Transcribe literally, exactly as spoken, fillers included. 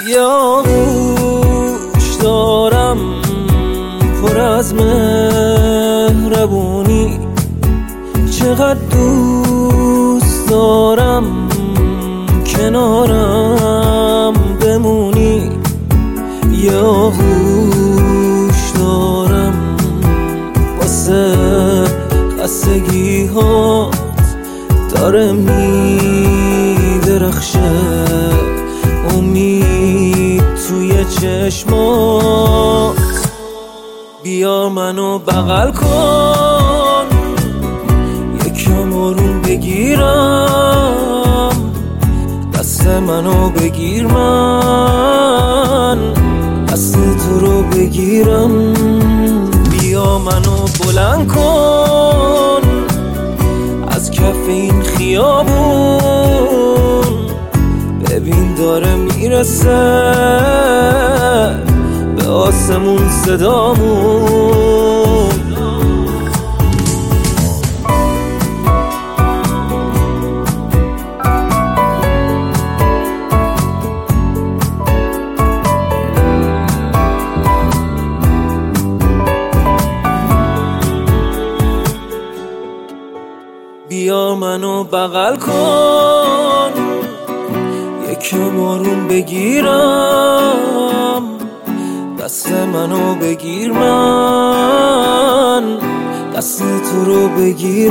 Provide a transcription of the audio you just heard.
یا گوش دارم پر از مهربونی، چقدر دوست دارم کنارم بمونی. یا گوش دارم واسه خستگی هات داره میدرخشه امید توی چشمات. بیا منو بغل کن، یکم آروم بگیرم، دست منو بگیر من دست تو رو بگیرم. بیا منو بلند کن از کف این خیابون، ببین داره میرسه به آسمون صدامون. بیا منو بغل کن، یکم آروم بگیرم، دست منو بگیر من دست تو رو بگیر.